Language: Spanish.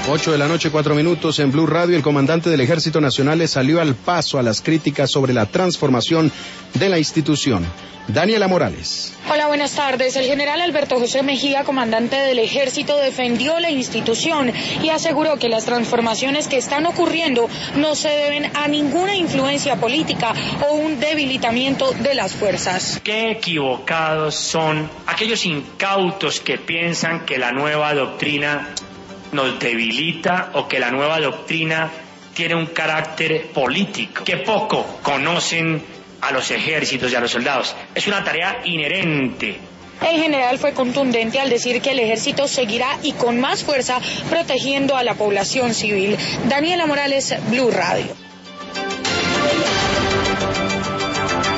8 de la noche, 4 minutos en Blue Radio. El comandante del Ejército Nacional le salió al paso a las críticas sobre la transformación de la institución. Daniela Morales. Hola, buenas tardes. El general Alberto José Mejía, comandante del Ejército, defendió la institución y aseguró que las transformaciones que están ocurriendo no se deben a ninguna influencia política o un debilitamiento de las fuerzas. Qué equivocados son aquellos incautos que piensan que la nueva doctrina nos debilita o que la nueva doctrina tiene un carácter político, que poco conocen a los ejércitos y a los soldados. Es una tarea inherente. El general fue contundente al decir que el ejército seguirá y con más fuerza protegiendo a la población civil. Daniela Morales, Blue Radio.